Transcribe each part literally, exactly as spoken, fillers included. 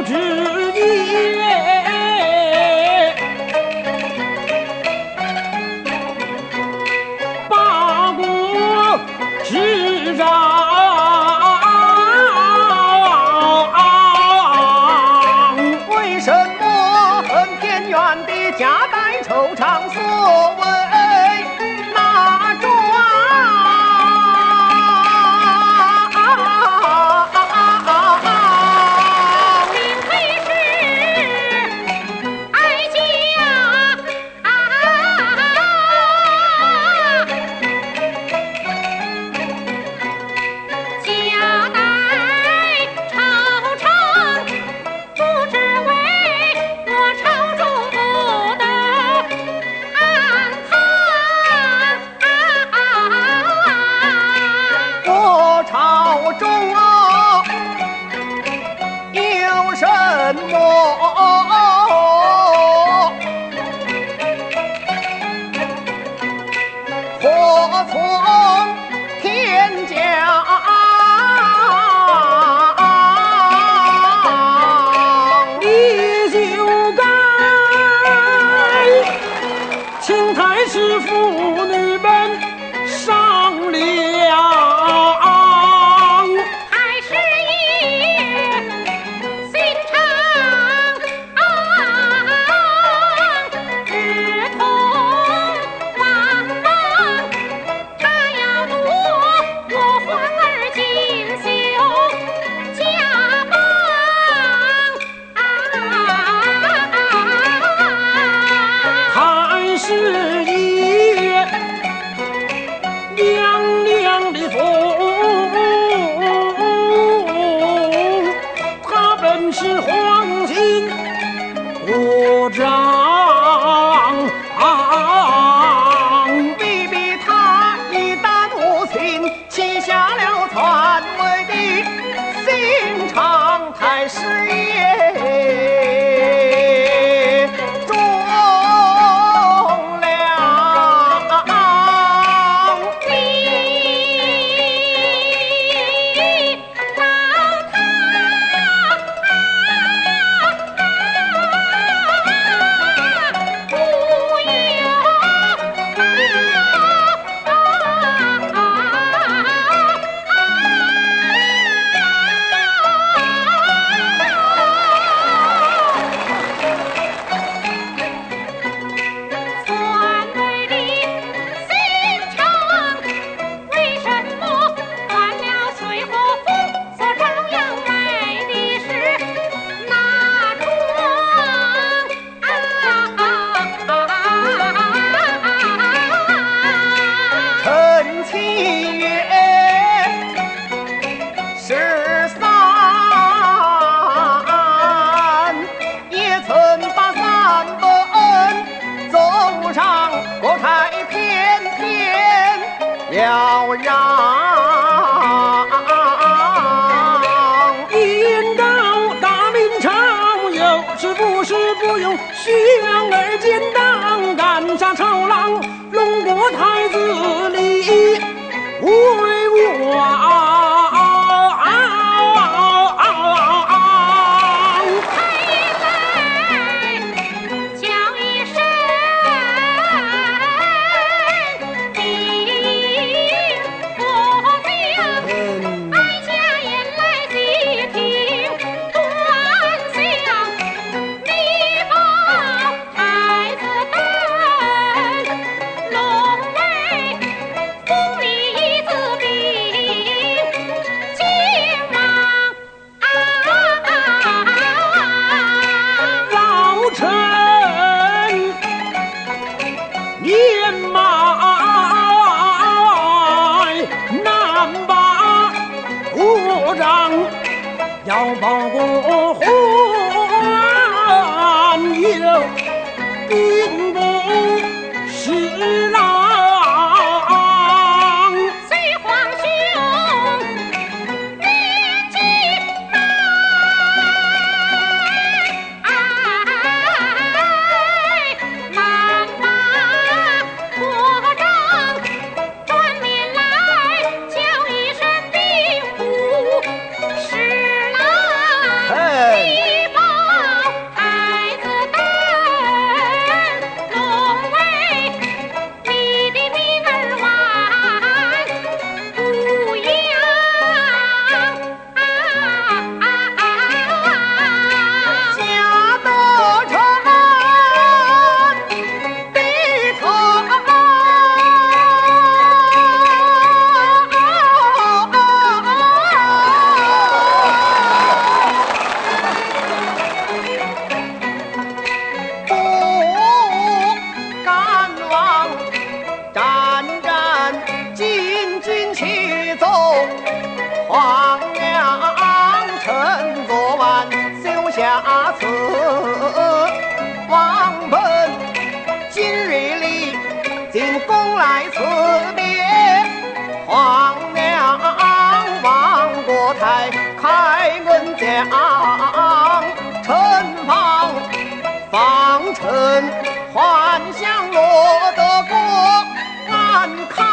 之言。八国之长， 为什么恨田园的夹带惆怅所为那桩？ 幸亏是哀家夹带惆怅，不知为我朝中不得安康。 我朝中啊，有什么？祸从天降。 你就该请太师妇女们商量。 太师爷心肠志同茫茫，他要夺我欢儿锦绣家邦。 太师爷娘娘的风，他本是皇亲国丈， 未必他一旦无情，起下了篡位的心肠。太师爷中了。 你老他不篡位的心肠，为什么换了水和风，所照样美的是那桩？ 陈七月十三，也曾把三本奏上，国太偏偏要让。 引导大明朝，有时不是不用虚让而奸党，赶下朝郎，龙国太子里为王。 太爷来叫一声，禀国将，哀家言来细听端详。你保太子本龙威，封你一字兵，竟让老臣年迈难把国丈，要报国还有兵不是郎。 随皇兄念经难把国丈转面来叫一声兵部侍郎， 哎你把皇娘乘昨晚修下此王本，今日里进宫来辞别。皇娘望国台开恩讲，臣方方臣幻想落得国安康。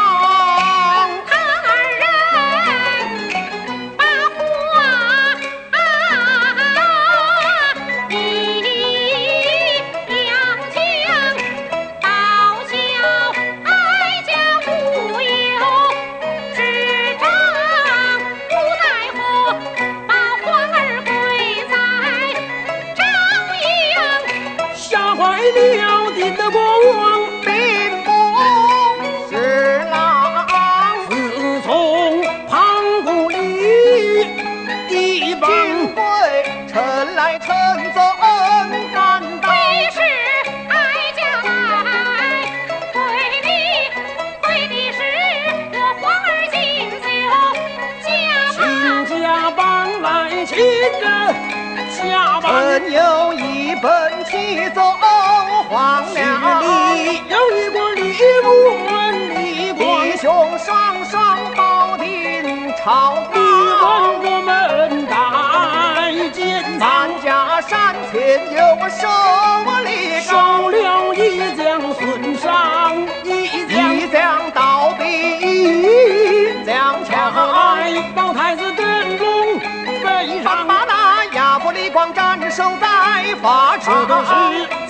了定的国王并不是郎， 自从庞古里一帮金贵臣来臣奏恩感戴， 为是哀家来，为的为的是我皇儿锦绣请家帮来请着家帮， 臣有一本启奏。皇娘里有一个李文李光， 弟兄双双保定朝李纲。 光我们带进咱家山前有守立收纲， 了一将孙尚，一将一将倒毙将强。 老太子登龙背上， 把那亚伯李光斩首在法这都场。 是